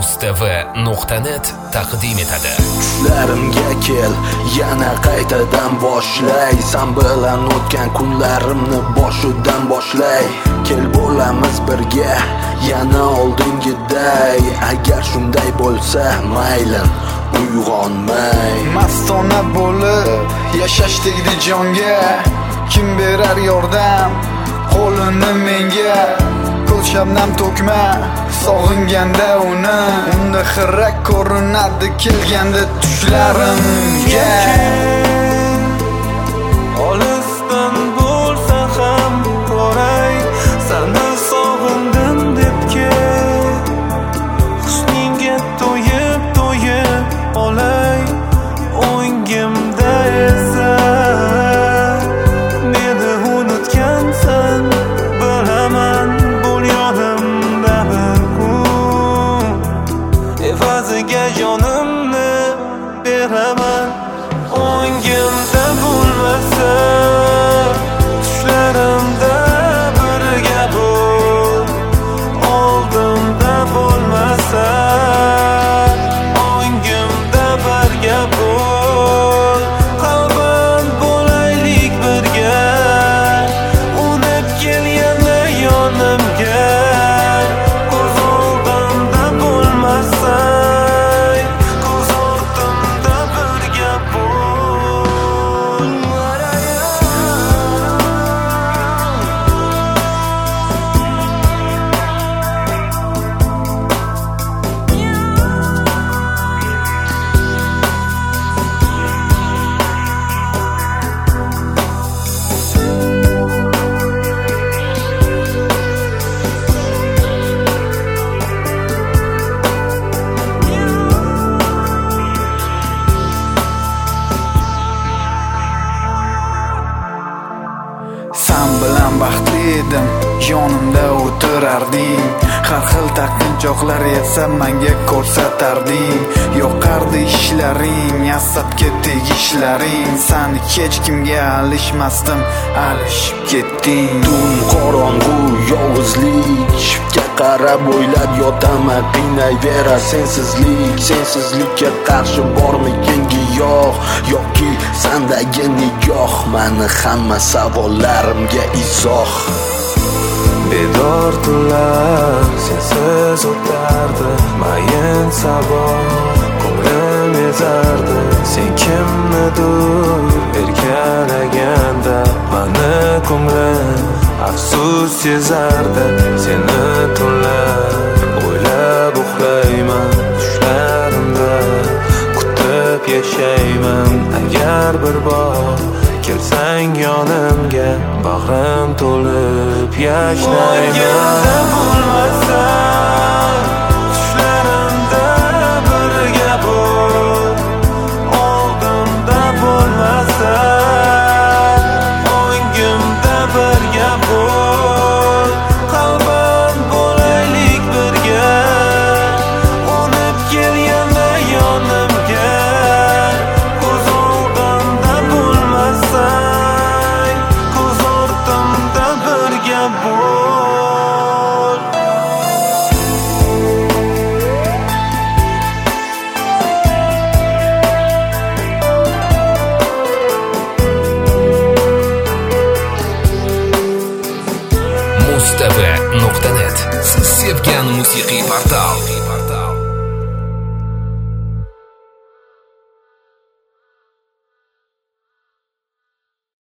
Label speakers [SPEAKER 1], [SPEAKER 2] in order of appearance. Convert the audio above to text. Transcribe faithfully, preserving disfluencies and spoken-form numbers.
[SPEAKER 1] mustv nuqta net taqdim etadi.
[SPEAKER 2] Tushlarimga kel, yana qaytadan boshlay. Sen bilan o'tgan kunlarimni boshidan boshlay. Kel bo'lamiz birga, yana oldingiday. Agar shunday bo'lsa, maylim uyg'onmay.
[SPEAKER 3] Mastona bo'lib yashash tegdi jonga. Kim berar yordam qo'lini menga? Ko'z shabnam to'kma sog'inganda uni. Unda xira ko'rinadi kelganda tushlarimga.
[SPEAKER 4] Olisdan bo'lsa ham qoray, seni sog'indim deb kel. Husningga to'yib to'yib olay, o'ngimda esa meni unutgansan. Bilaman bo'l yonimda bir kun, evaziga jonimni beraman. O'ngimda bo'lmasa, tushlarimda birga bo'l. Oldimda bo'lmasa, o'ngimda birga bo'l. Qalban bo'laylik birga, unib kel yana yonimga. Ko'z oldimda bo'lmasa, ko'z ortimda birga bo'l.
[SPEAKER 3] Sen bilan baxtli edim, yonimda o'tirarding. Har xil taqinchoqlar esa menga ko'rsatarding. Yoqardi ishlaring, asabga tegishlaring. Sen hech kimga alishmasdim, alishib ketding.
[SPEAKER 2] Tun qorong'u yolg'izlik, shiftga qarab o'ylab yotaman. Qiynayvera sensizlik, sensizlikka qarshi bormikin giyoh yoki sendagi nigoh? Mani hamma savollarimga izoh.
[SPEAKER 4] Bedor tunlar sensiz o'tardi, mayin sabah ko'nglim ezardi. Sen kimnidir erkalaganda, mani ko'nglim afsus sezardi. Seni tunlar o'ylab uxlayman, tushlarimda kutib yashayman. Agar bir bor kelsang yonimga, bag'rim to'lib yashnayman. Bo'lmasa, tushlarimda birga bo'l. Oldimda bo'lmasa, o'ngimda birga bo'l. Qalban bo'laylik birga, unib kel yana yonimga. Ko'z oldimda bo'lmasa, ko'z ortimda birga bo'l.
[SPEAKER 1] mustv nuqta net siz sevgan musiqiy portal.